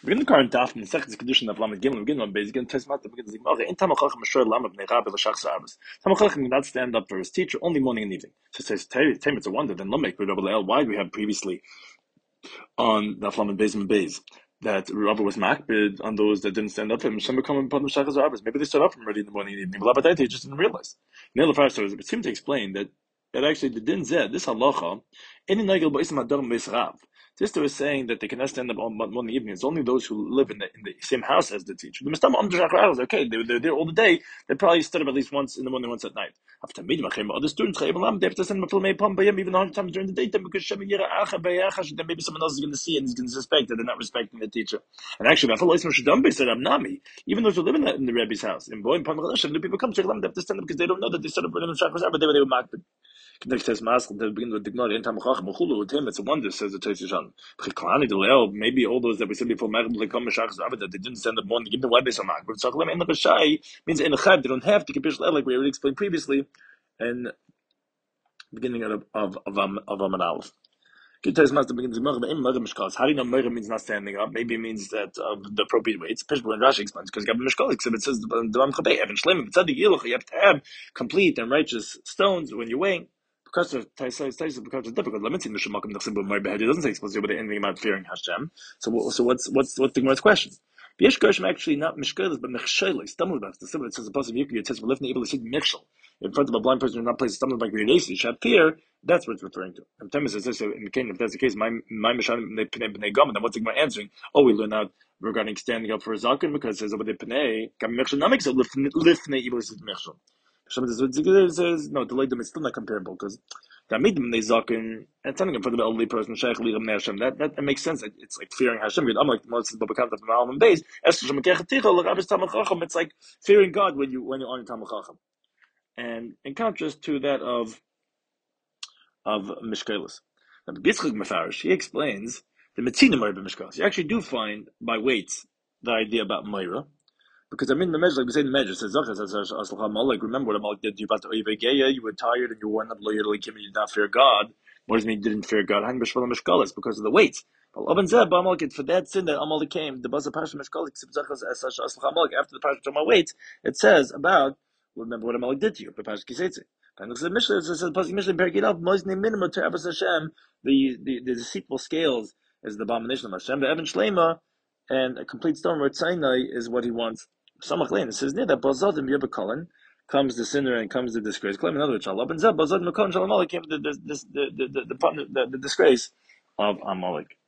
We're in the current daf in the second condition of Lamed Gimel. We're getting on base again. Tesmat the beginning. Okay, in Tamachach Mashur Lam of Neirab L'Shach Shabbos. Tamachach did not stand up for his teacher only morning and evening. So it says, "Tam, it's a wonder." Then Lamek with Rabbi Le'el. Why do we have previously on the Lamed Beis and Beis that Rabbi was makbid on those that didn't stand up for him? Some come upon the Shach Shabbos. Maybe they stood up for him already in the morning and evening. But they just didn't realize. Neil Farshah it seemed to explain that actually the din zed this halacha any nagel ba'isam adam b'israv. Sister is saying that they cannot stand up on morning evening. It's only those who live in the same house as the teacher. The mistam okay, they're there all the day. They probably stood up at least once in the morning, once at night. After meeting other students, they have to send them even 100 times during the daytime because then maybe someone else is going to see and is going to suspect that they're not respecting the teacher. And actually, even those who live in the Rebbe's house, in Boy and the people come to them, they have to stand up because they don't know that they stood up in the Shachar, but they were makbid. It's a wonder, says the Tosha. Maybe all those that we said before that they didn't stand up morning, even why they so mark. But means in the chayv they don't have to like we already explained previously, and beginning of Amud Aleph. How do you know Meira means not standing up? Maybe it means that the appropriate way. It's Pishbul and Rashi explains because it says you have to have complete and righteous stones when you're weighing. Because of because it's difficult. It doesn't say explicitly anything about fearing Hashem. So what's the Gemara's question? V'yesh gershom actually not mishkelis but mechshelis stumble blocks. The similar it says the pasuk Yikri it says we're lifting able to see mechshel in front of a blind person who not place a stumbling block where you should appear. That's what it's referring to. And Temis says this in Canaan. If that's the case, my mishan b'nei gam. Then what's the Gemara answering? Oh, we learn out regarding standing up for a zaken because it says over the pnei gam mechshel not makes it lifnei able to see mechshel. Says no, the leidim is still not comparable because that made them they zaken and standing in front of an elderly person shaykh liram Hashem. That makes sense. It's like fearing Hashem. Unlike most of the Babakam of the Malman base, it's like fearing God when you're on Talmud Chacham. And in contrast to that of Mishkelis. Now, Bitzchak Mefarish, he explains the Metzina Meira b'Mishkelis. You actually do find by weights the idea about Meira. Because the measure, like we say in the measure, says remember what Amalek did to you about the Oivegeya, you were tired and you were not loyal, you did not fear God. What does it mean you didn't fear God? Because of the weights. For that sin that Amalek came, the Buzz of Pasha Mishkalik, after the Pasha Shama weights, it says about, remember what Amalek did to you, and the Mishnah says the deceitful scales is the abomination of Hashem, the Evan Shlema, and a complete stone Ratzainai is what he wants. Samachlain, it says near that Bazadim Yebakalin comes the sinner and comes the disgrace. Claim another Shalab and Zeb Bazadim Makan Shalamalek came the disgrace of Amalek.